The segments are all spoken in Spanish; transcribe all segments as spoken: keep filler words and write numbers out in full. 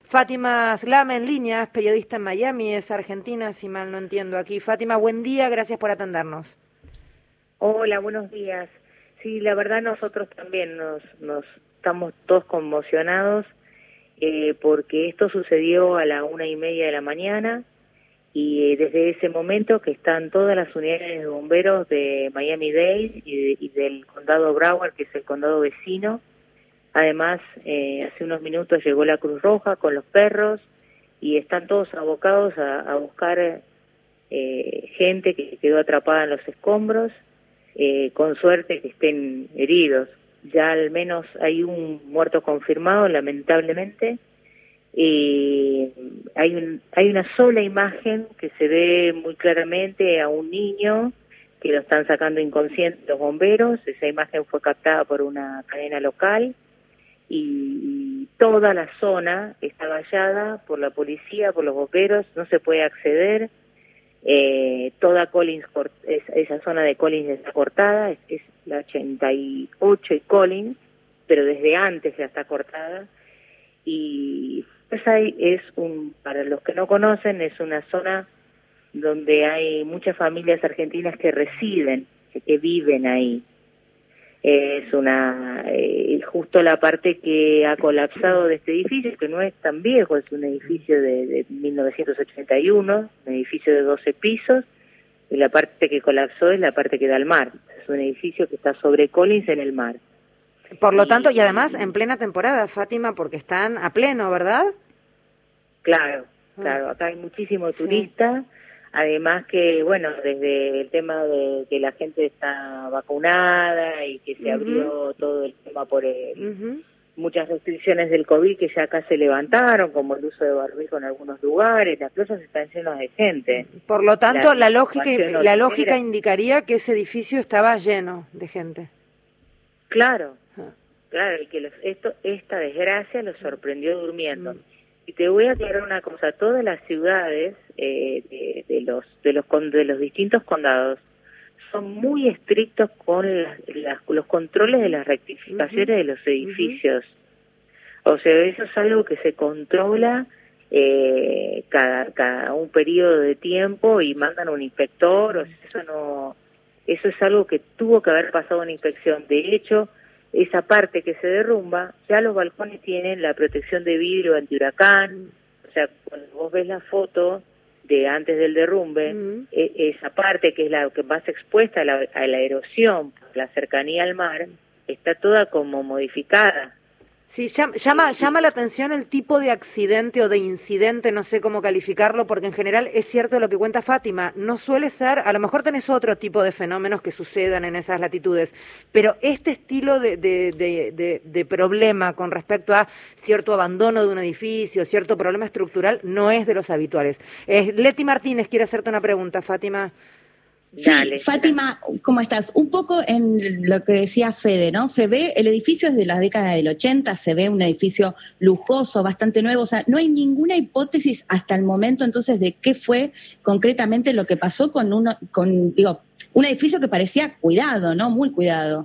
Fátima Slame en línea, es periodista en Miami, es argentina, si mal no entiendo aquí. Fátima, buen día, gracias por atendernos. Hola, buenos días. Sí, la verdad nosotros también nos, nos estamos todos conmocionados eh, porque esto sucedió a la una y media de la mañana y eh, desde ese momento que están todas las unidades de bomberos de Miami-Dade y, de, y del condado Broward, que es el condado vecino. Además, eh, hace unos minutos llegó la Cruz Roja con los perros y están todos abocados a, a buscar eh, gente que quedó atrapada en los escombros, eh, con suerte que estén heridos. Ya al menos hay un muerto confirmado, lamentablemente, y hay, un, hay una sola imagen que se ve muy claramente a un niño que lo están sacando inconsciente los bomberos. Esa imagen fue captada por una cadena local. Y toda la zona está vallada por la policía, por los bomberos, no se puede acceder. Eh, toda Collins, es, esa zona de Collins está cortada, es, es la ochenta y ocho y Collins, pero desde antes ya está cortada. Y Riverside es un, para los que no conocen, es una zona donde hay muchas familias argentinas que residen, que viven ahí. Es una eh, justo la parte que ha colapsado de este edificio, que no es tan viejo, es un edificio de, de mil novecientos ochenta y uno, un edificio de doce pisos, y la parte que colapsó es la parte que da al mar. Es un edificio que está sobre Collins en el mar. Por lo y, tanto, y además en plena temporada, Fátima, porque están a pleno, ¿verdad? Claro, claro, acá hay muchísimo turista. Sí. Además que, bueno, desde el tema de que la gente está vacunada y que se uh-huh. abrió todo el tema por el, uh-huh. muchas restricciones del COVID que ya acá se levantaron, como el uso de barbijo en algunos lugares, las plazas están llenas de gente. Por lo tanto, la, la lógica la lógica indicaría que ese edificio estaba lleno de gente. Claro, uh-huh. claro, y que los, esto esta desgracia los sorprendió durmiendo. Uh-huh. Y te voy a aclarar una cosa, todas las ciudades eh, de, de los de los de los distintos condados son muy estrictos con las, las, los controles de las rectificaciones uh-huh. de los edificios. Uh-huh. O sea, eso es algo que se controla eh, cada cada un periodo de tiempo y mandan un inspector. O sea, eso no, eso es algo que tuvo que haber pasado una inspección. De hecho, esa parte que se derrumba, ya los balcones tienen la protección de vidrio antihuracán. O sea, cuando vos ves la foto de antes del derrumbe, uh-huh. e- esa parte que es la que más expuesta a la, a la erosión, la cercanía al mar, está toda como modificada. Sí, llama, llama, llama la atención el tipo de accidente o de incidente, no sé cómo calificarlo, porque en general es cierto lo que cuenta Fátima, no suele ser, a lo mejor tenés otro tipo de fenómenos que sucedan en esas latitudes, pero este estilo de, de, de, de, de problema con respecto a cierto abandono de un edificio, cierto problema estructural, no es de los habituales. Eh, Leti Martínez quiere hacerte una pregunta, Fátima. Sí, dale, Fátima, dale. ¿Cómo estás? Un poco en lo que decía Fede, ¿no? Se ve, el edificio es de la década del ochenta, se ve un edificio lujoso, bastante nuevo, o sea, no hay ninguna hipótesis hasta el momento entonces de qué fue concretamente lo que pasó con uno, con, digo, un edificio que parecía cuidado, ¿no? Muy cuidado.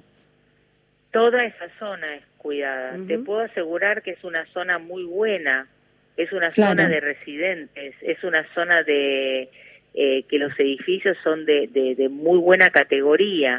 Toda esa zona es cuidada, uh-huh. Te puedo asegurar que es una zona muy buena, es una claro. zona de residentes, es una zona de... Eh, que los edificios son de, de, de muy buena categoría,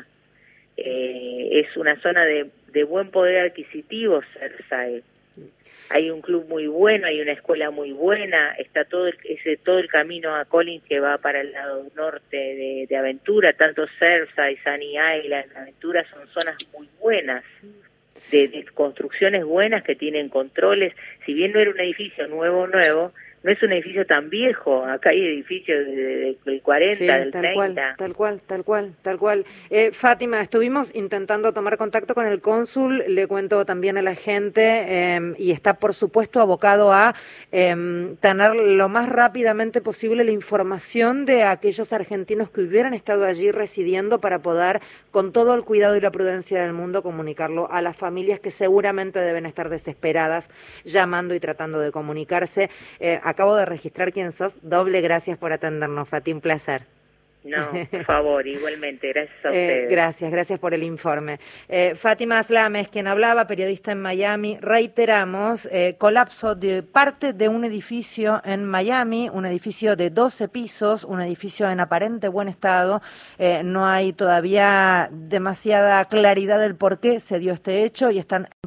eh, es una zona de, de buen poder adquisitivo, Riverside. Hay un club muy bueno, hay una escuela muy buena, está todo el, ese, todo el camino a Collins que va para el lado norte de, de Aventura, tanto Riverside, Sunny Island, Aventura son zonas muy buenas, de, de construcciones buenas que tienen controles. Si bien no era un edificio nuevo, nuevo, no es un edificio tan viejo, acá hay edificios del de, de cuarenta, sí, del tal treinta. Cual, tal cual, tal cual, tal cual. Eh, Fátima, estuvimos intentando tomar contacto con el cónsul, le cuento también a la gente, eh, y está por supuesto abocado a eh, tener lo más rápidamente posible la información de aquellos argentinos que hubieran estado allí residiendo para poder, con todo el cuidado y la prudencia del mundo, comunicarlo a las familias que seguramente deben estar desesperadas, llamando y tratando de comunicarse. Eh, Acabo de registrar quién sos. Doble gracias por atendernos, Fati, un placer. No, por favor, igualmente, gracias a ustedes. Eh, gracias, gracias por el informe. Eh, Fátima Aslames, quien hablaba, periodista en Miami, reiteramos, eh, colapso de parte de un edificio en Miami, un edificio de doce pisos, un edificio en aparente buen estado. Eh, no hay todavía demasiada claridad del por qué se dio este hecho y están